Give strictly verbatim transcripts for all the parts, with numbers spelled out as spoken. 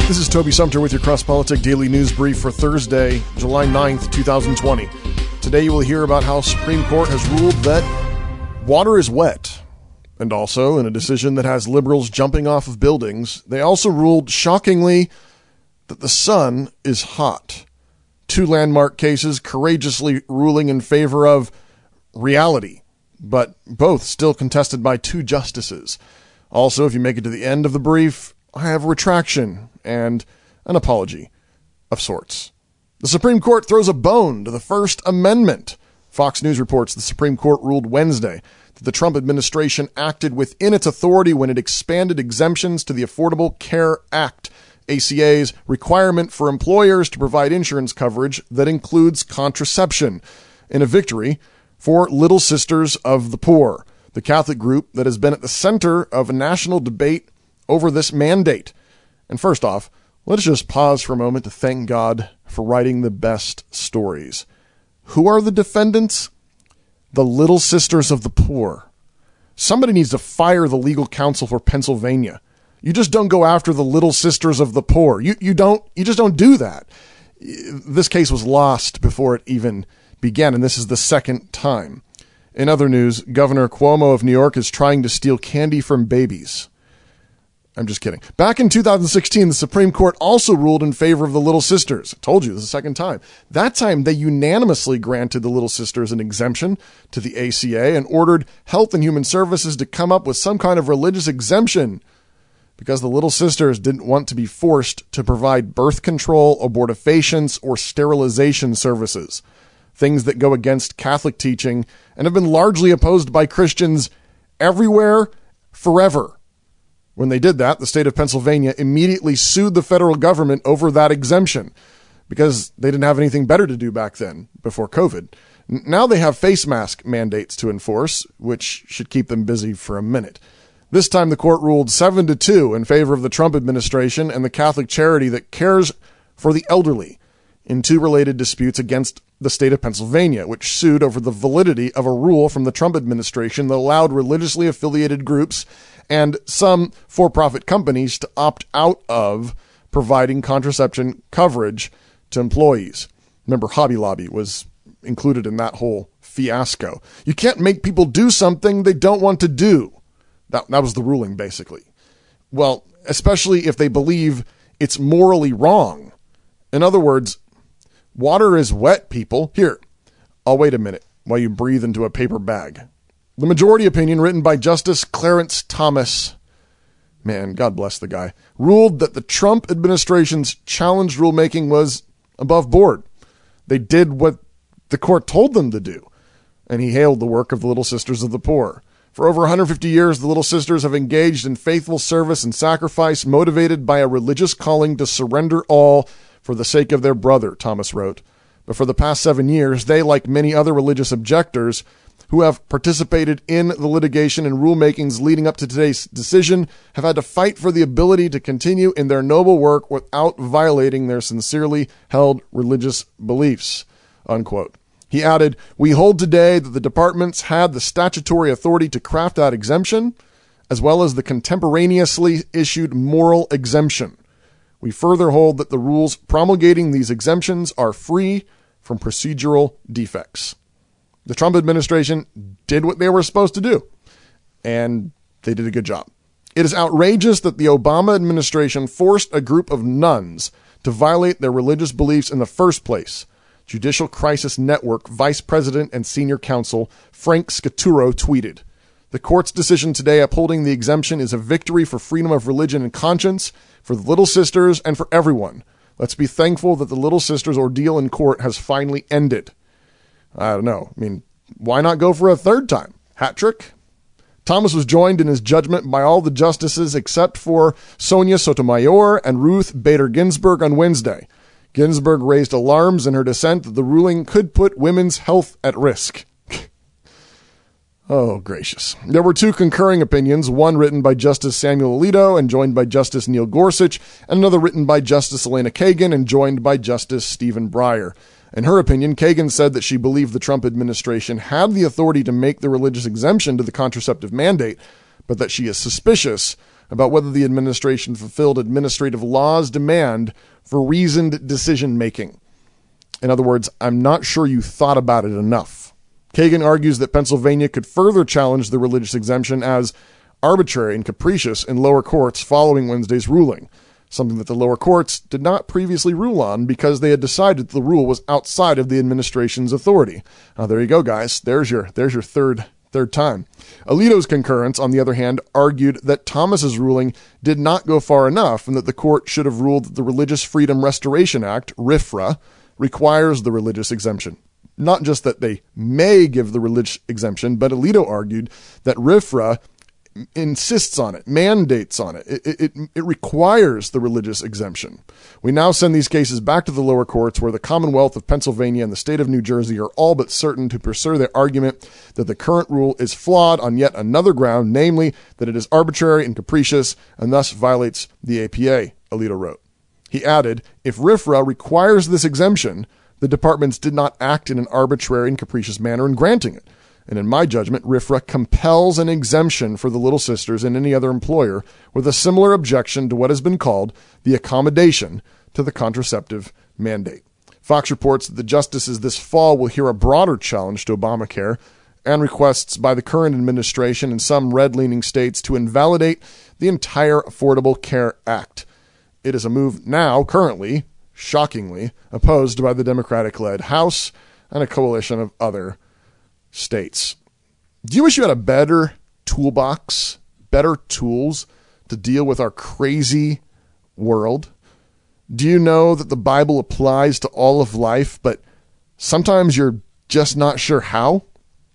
This is Toby Sumter with your Cross-Politic Daily News Brief for Thursday, July ninth, twenty twenty. Today you will hear about how Supreme Court has ruled that water is wet. And also, in a decision that has liberals jumping off of buildings, they also ruled, shockingly, that the sun is hot. Two landmark cases courageously ruling in favor of reality, but both still contested by two justices. Also, if you make it to the end of the brief, I have a retraction and an apology of sorts. The Supreme Court throws a bone to the First Amendment. Fox News reports the Supreme Court ruled Wednesday that the Trump administration acted within its authority when it expanded exemptions to the Affordable Care Act, A C A's requirement for employers to provide insurance coverage that includes contraception, in a victory for Little Sisters of the Poor, the Catholic group that has been at the center of a national debate over this mandate. And first off, let's just pause for a moment to thank God for writing the best stories. Who are the defendants? The Little Sisters of the Poor. Somebody needs to fire the legal counsel for Pennsylvania. You just don't go after the Little Sisters of the Poor. You you don't you just don't do that. This case was lost before it even began, and this is the second time. In other news, Governor Cuomo of New York is trying to steal candy from babies. I'm just kidding. Back in two thousand sixteen, the Supreme Court also ruled in favor of the Little Sisters. I told you, this is the second time. That time, they unanimously granted the Little Sisters an exemption to the A C A and ordered Health and Human Services to come up with some kind of religious exemption because the Little Sisters didn't want to be forced to provide birth control, abortifacients, or sterilization services, things that go against Catholic teaching and have been largely opposed by Christians everywhere, forever. When they did that, the state of Pennsylvania immediately sued the federal government over that exemption because they didn't have anything better to do back then, before COVID. Now they have face mask mandates to enforce, which should keep them busy for a minute. This time the court ruled seven to two in favor of the Trump administration and the Catholic charity that cares for the elderly in two related disputes against the state of Pennsylvania, which sued over the validity of a rule from the Trump administration that allowed religiously affiliated groups and some for-profit companies to opt out of providing contraception coverage to employees. Remember, Hobby Lobby was included in that whole fiasco. You can't make people do something they don't want to do. That, that was the ruling, basically. Well, especially if they believe it's morally wrong. In other words, water is wet, people. Here, I'll wait a minute while you breathe into a paper bag. The majority opinion, written by Justice Clarence Thomas, man, God bless the guy, ruled that the Trump administration's challenged rulemaking was above board. They did what the court told them to do, and he hailed the work of the Little Sisters of the Poor. For over one hundred fifty years, the Little Sisters have engaged in faithful service and sacrifice, motivated by a religious calling to surrender all for the sake of their brother, Thomas wrote. But for the past seven years, they, like many other religious objectors who have participated in the litigation and rulemakings leading up to today's decision, have had to fight for the ability to continue in their noble work without violating their sincerely held religious beliefs, unquote. He added, "We hold today that the departments had the statutory authority to craft that exemption, as well as the contemporaneously issued moral exemption. We further hold that the rules promulgating these exemptions are free from procedural defects." The Trump administration did what they were supposed to do, and they did a good job. It is outrageous that the Obama administration forced a group of nuns to violate their religious beliefs in the first place, Judicial Crisis Network Vice President and Senior Counsel Frank Scaturo tweeted. The court's decision today upholding the exemption is a victory for freedom of religion and conscience, for the Little Sisters, and for everyone. Let's be thankful that the Little Sisters' ordeal in court has finally ended. I don't know. I mean, why not go for a third time? Hat trick? Thomas was joined in his judgment by all the justices except for Sonia Sotomayor and Ruth Bader Ginsburg on Wednesday. Ginsburg raised alarms in her dissent that the ruling could put women's health at risk. Oh, gracious. There were two concurring opinions, one written by Justice Samuel Alito and joined by Justice Neil Gorsuch, and another written by Justice Elena Kagan and joined by Justice Stephen Breyer. In her opinion, Kagan said that she believed the Trump administration had the authority to make the religious exemption to the contraceptive mandate, but that she is suspicious about whether the administration fulfilled administrative law's demand for reasoned decision-making. In other words, I'm not sure you thought about it enough. Kagan argues that Pennsylvania could further challenge the religious exemption as arbitrary and capricious in lower courts following Wednesday's ruling, something that the lower courts did not previously rule on because they had decided the rule was outside of the administration's authority. Now, there you go, guys. There's your there's your third third time. Alito's concurrence, on the other hand, argued that Thomas's ruling did not go far enough and that the court should have ruled that the Religious Freedom Restoration Act, R F R A, requires the religious exemption. Not just that they may give the religious exemption, but Alito argued that R F R A insists on it, mandates on it. It, it. it requires the religious exemption. We now send these cases back to the lower courts where the Commonwealth of Pennsylvania and the state of New Jersey are all but certain to pursue their argument that the current rule is flawed on yet another ground, namely that it is arbitrary and capricious and thus violates the A P A, Alito wrote. He added, if R F R A requires this exemption, the departments did not act in an arbitrary and capricious manner in granting it. And in my judgment, R F R A compels an exemption for the Little Sisters and any other employer with a similar objection to what has been called the accommodation to the contraceptive mandate. Fox reports that the justices this fall will hear a broader challenge to Obamacare and requests by the current administration in some red-leaning states to invalidate the entire Affordable Care Act. It is a move now, currently, shockingly, opposed by the Democratic-led House and a coalition of other states. Do you wish you had a better toolbox, better tools to deal with our crazy world? Do you know that the Bible applies to all of life, but sometimes you're just not sure how?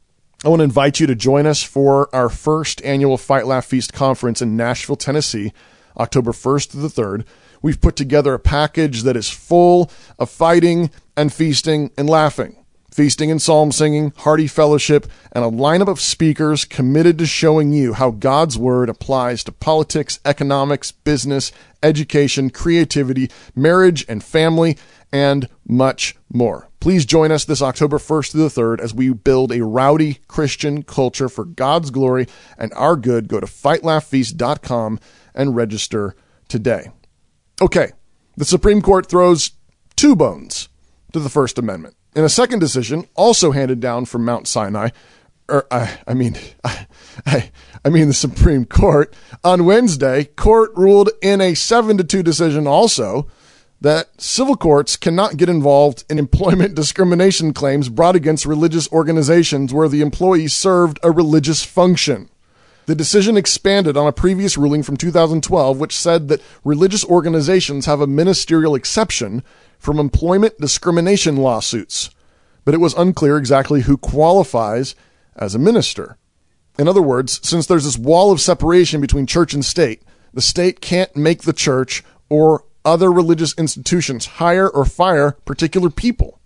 I want to invite you to join us for our first annual Fight, Laugh, Feast conference in Nashville, Tennessee, October first through the third. We've put together a package that is full of fighting and feasting and laughing. Feasting and psalm singing, hearty fellowship, and a lineup of speakers committed to showing you how God's Word applies to politics, economics, business, education, creativity, marriage and family, and much more. Please join us this October first through the third as we build a rowdy Christian culture for God's glory and our good. Go to fight laugh feast dot com and register today. Okay, the Supreme Court throws two bones to the First Amendment. In a second decision, also handed down from Mount Sinai, or I, I mean, I, I, I mean the Supreme Court, on Wednesday, court ruled in a seven to two decision also that civil courts cannot get involved in employment discrimination claims brought against religious organizations where the employee served a religious function. The decision expanded on a previous ruling from two thousand twelve, which said that religious organizations have a ministerial exception from employment discrimination lawsuits, but it was unclear exactly who qualifies as a minister. In other words, since there's this wall of separation between church and state, the state can't make the church or other religious institutions hire or fire particular people.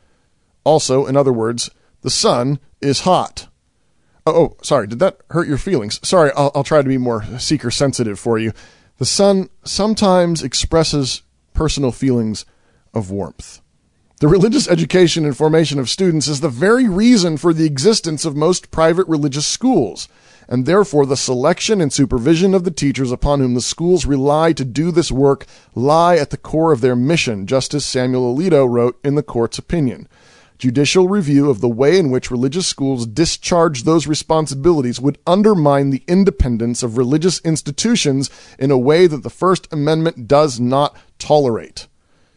Also, in other words, the sun is hot. Oh, oh, sorry, did that hurt your feelings? Sorry, I'll, I'll try to be more seeker-sensitive for you. The sun sometimes expresses personal feelings of warmth. The religious education and formation of students is the very reason for the existence of most private religious schools, and therefore the selection and supervision of the teachers upon whom the schools rely to do this work lie at the core of their mission, just as Samuel Alito wrote in the court's opinion. Judicial review of the way in which religious schools discharge those responsibilities would undermine the independence of religious institutions in a way that the First Amendment does not tolerate.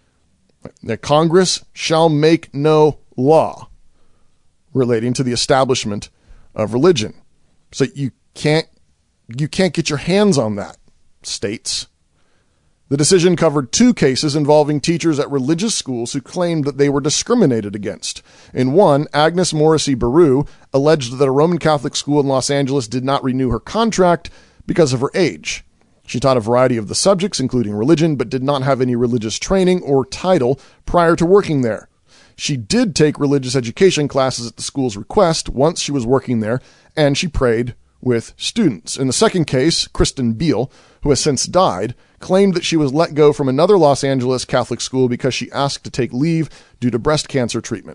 That Congress shall make no law relating to the establishment of religion. So you can't, you can't get your hands on that, states. The decision covered two cases involving teachers at religious schools who claimed that they were discriminated against. In one, Agnes Morrissey Baru alleged that a Roman Catholic school in Los Angeles did not renew her contract because of her age. She taught a variety of the subjects, including religion, but did not have any religious training or title prior to working there. She did take religious education classes at the school's request once she was working there, and she prayed with students. In the second case, Kristen Beal, who has since died, claimed that she was let go from another Los Angeles Catholic school because she asked to take leave due to breast cancer treatment.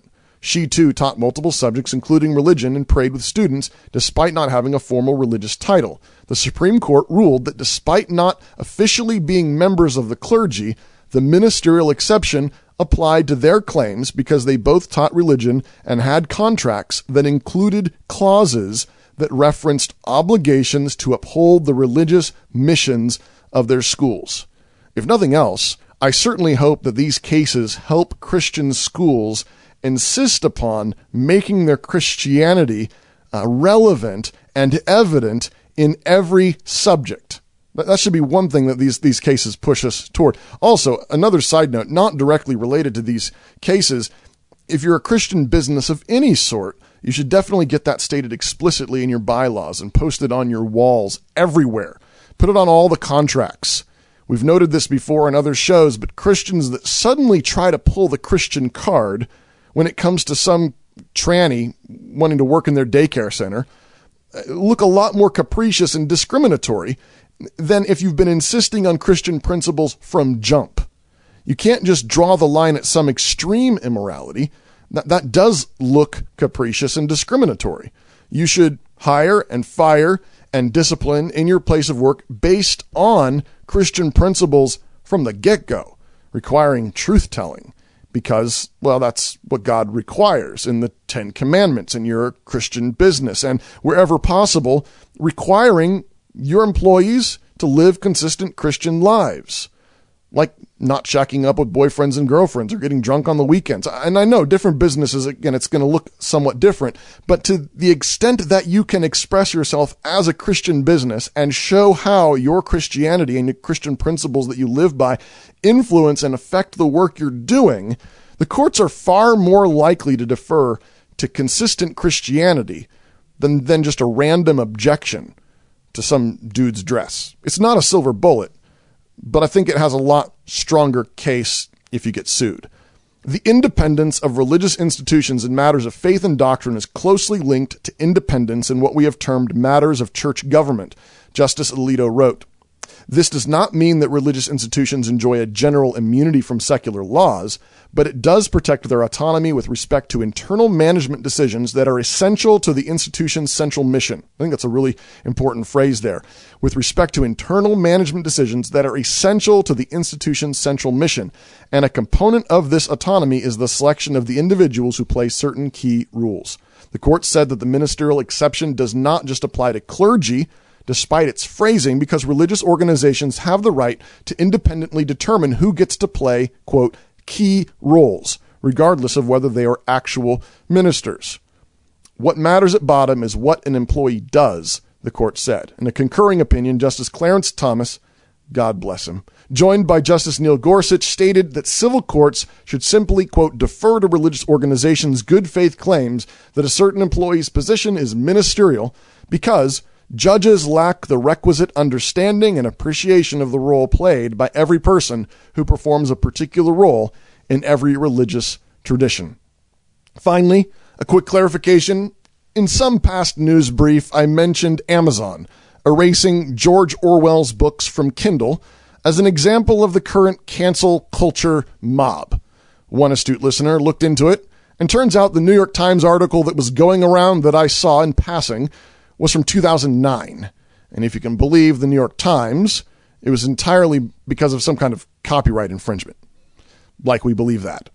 She too taught multiple subjects, including religion, and prayed with students, despite not having a formal religious title. The Supreme Court ruled that despite not officially being members of the clergy, the ministerial exception applied to their claims because they both taught religion and had contracts that included clauses that referenced obligations to uphold the religious missions of their schools. If nothing else, I certainly hope that these cases help Christian schools insist upon making their Christianity uh, relevant and evident in every subject. That should be one thing that these, these cases push us toward. Also, another side note, not directly related to these cases, if you're a Christian business of any sort, you should definitely get that stated explicitly in your bylaws and post it on your walls everywhere. Put it on all the contracts. We've noted this before in other shows, but Christians that suddenly try to pull the Christian card when it comes to some tranny wanting to work in their daycare center look a lot more capricious and discriminatory than if you've been insisting on Christian principles from jump. You can't just draw the line at some extreme immorality. That, that does look capricious and discriminatory. You should hire and fire and discipline in your place of work based on Christian principles from the get-go, requiring truth-telling because, well, that's what God requires in the Ten Commandments in your Christian business, and wherever possible, requiring your employees to live consistent Christian lives, like not shacking up with boyfriends and girlfriends or getting drunk on the weekends. And I know different businesses, again, it's going to look somewhat different, but to the extent that you can express yourself as a Christian business and show how your Christianity and your Christian principles that you live by influence and affect the work you're doing, the courts are far more likely to defer to consistent Christianity than, than just a random objection to some dude's dress. It's not a silver bullet, but I think it has a lot stronger case if you get sued. The independence of religious institutions in matters of faith and doctrine is closely linked to independence in what we have termed matters of church government, Justice Alito wrote. This does not mean that religious institutions enjoy a general immunity from secular laws, but it does protect their autonomy with respect to internal management decisions that are essential to the institution's central mission. I think that's a really important phrase there. With respect to internal management decisions that are essential to the institution's central mission. And a component of this autonomy is the selection of the individuals who play certain key rules. The court said that the ministerial exception does not just apply to clergy, despite its phrasing, because religious organizations have the right to independently determine who gets to play, quote, key roles, regardless of whether they are actual ministers. What matters at bottom is what an employee does, the court said. In a concurring opinion, Justice Clarence Thomas, God bless him, joined by Justice Neil Gorsuch, stated that civil courts should simply, quote, defer to religious organizations' good faith claims that a certain employee's position is ministerial because judges lack the requisite understanding and appreciation of the role played by every person who performs a particular role in every religious tradition. Finally, a quick clarification. In some past news brief, I mentioned Amazon erasing George Orwell's books from Kindle as an example of the current cancel culture mob. One astute listener looked into it, and turns out the New York Times article that was going around that I saw in passing was from two thousand nine. And if you can believe the New York Times, it was entirely because of some kind of copyright infringement. Like we believe that.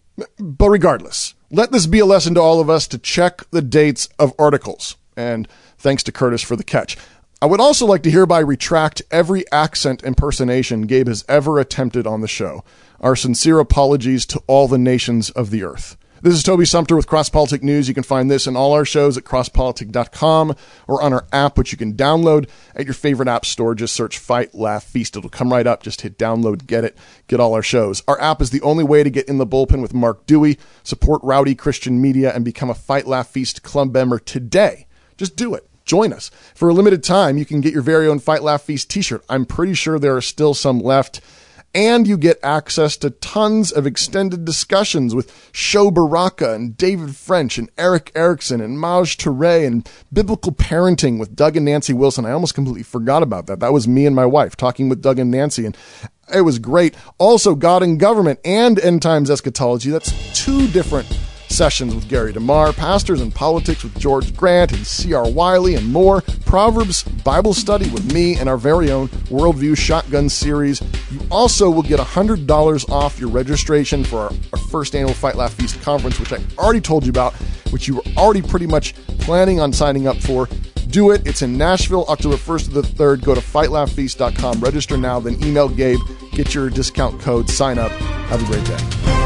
But regardless, let this be a lesson to all of us to check the dates of articles. And thanks to Curtis for the catch. I would also like to hereby retract every accent impersonation Gabe has ever attempted on the show. Our sincere apologies to all the nations of the earth. This is Toby Sumter with Cross Politic News. You can find this and all our shows at cross politic dot com or on our app, which you can download at your favorite app store. Just search Fight, Laugh, Feast. It'll come right up. Just hit download, get it, get all our shows. Our app is the only way to get in the bullpen with Mark Dewey, support Rowdy Christian Media, and become a Fight, Laugh, Feast club member today. Just do it. Join us. For a limited time, you can get your very own Fight, Laugh, Feast t-shirt. I'm pretty sure there are still some left. And you get access to tons of extended discussions with Sho Baraka and David French and Eric Erickson and Maj Touré and biblical parenting with Doug and Nancy Wilson. I almost completely forgot about that. That was me and my wife talking with Doug and Nancy, and it was great. Also, God and Government and End Times Eschatology. That's two different sessions with Gary DeMar, Pastors and Politics with George Grant and C R. Wiley, and more, Proverbs Bible Study with me, and our very own Worldview Shotgun series. You also will get one hundred dollars off your registration for our, our first annual Fight Laugh Feast conference, which I already told you about, which you were already pretty much planning on signing up for. Do it. It's in Nashville, October first to the third. Go to fight laugh feast dot com. Register now, then email Gabe. Get your discount code. Sign up. Have a great day.